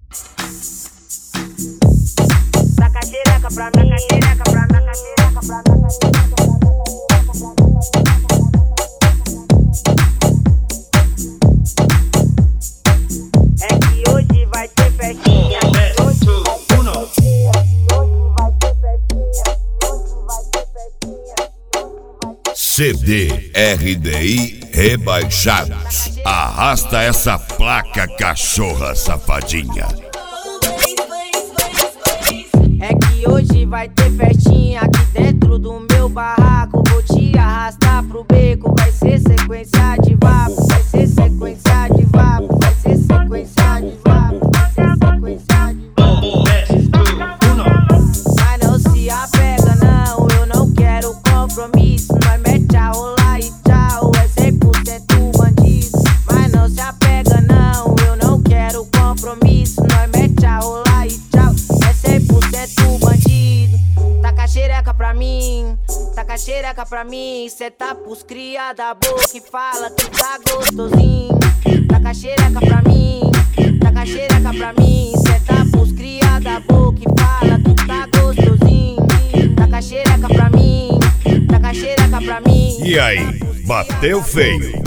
Taca xereca pra mim, xereca pra mim, xereca pra mim. É que hoje vai ter festinha. CD RDI Rebaixados. Arrasta essa placa, cachorra safadinha. É que hoje vai ter festinha aqui dentro do meu barraco. Vou te arrastar pro beco, vai ser sequência de vapo, vai ser sequência de vapo, vai ser sequência de vapo, vai ser sequência de vapo. Mas não se apega não, eu não quero compromisso. Nós mete a rolar e tchau, é 100% bandido. Mas não se apega não, eu não quero compromisso. Nós mete a rolar e tchau, é 100% bandido. Taca xereca pra mim, taca xereca pra mim. Cê tá pros cria da boca e fala que tá gostosinho. Taca xereca pra mim, taca xereca pra mim. Cê tá pros cria da boca e fala que tá gostosinho. Taca xereca pra mim, taca xereca pra mim. E aí, bateu feio?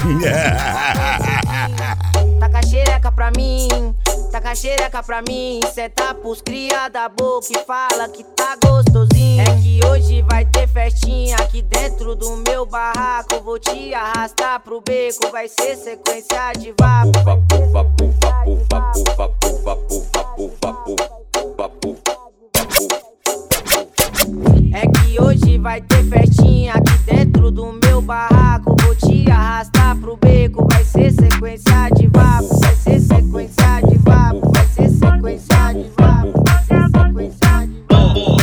Taca xereca pra mim, taca xereca pra mim. Cê tá pros cria da boca e fala que tá gostosinho. É que hoje vai ter festinha aqui dentro do meu barraco. Vou te arrastar pro beco, vai ser sequência de vapo. É que hoje vai ter festinha aqui dentro do meu barraco. Vou te arrastar pro beco, vai ser sequência de vapo, vai ser sequência de vapo, vai ser sequência de vapo, vai ser sequência de vapo.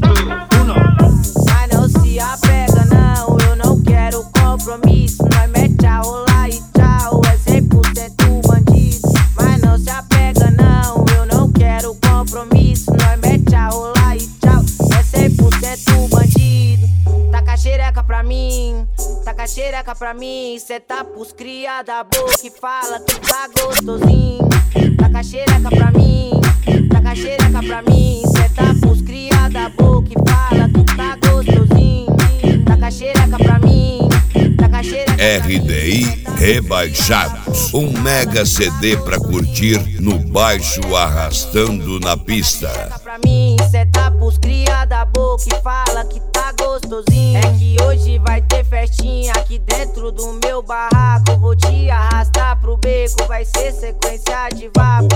Mas não se apega não, eu não quero compromisso. Nós mete a rolar e tchau, é 100% bandido. Mas não se apega não, eu não quero compromisso. Nós mete a rolar e tchau, é 100% bandido. Taca xereca pra mim, taca xereca pra mim. Cê tá pros cria da boca e fala que tá gostosinho. Taca xereca pra mim, taca xereca pra mim. Cê tá pros cria da boca e fala que tá gostosinho. Taca xereca pra mim, taca xereca pra mim. RDI Rebaixados. Um mega CD pra curtir no baixo, arrastando na pista. Pra mim, cê tá pros cria da boca e fala que tá gostosinho. É que hoje vai ter festinha aqui dentro do meu barraco. Vou te arrastar pro beco, vai ser sequência de vapo.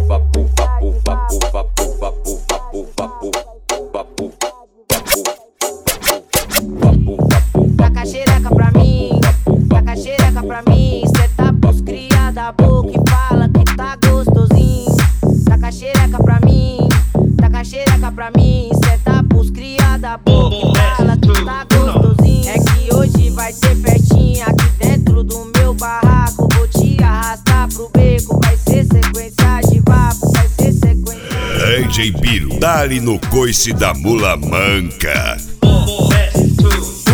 Taca xereca pra mim, taca xereca pra mim. Cê tá pros cria da boca e fala que tá gostosinho. Taca xereca pra mim, taca xereca pra mim. Cê tá pros cria da boca e fala que tá gostosinho. É que hoje vai ter festinha aqui dentro do meu barraco. Vou te arrastar pro beco, vai ser sequência de vapo, vai ser sequência. DJ Biro, dá-lhe no coice da mula manca.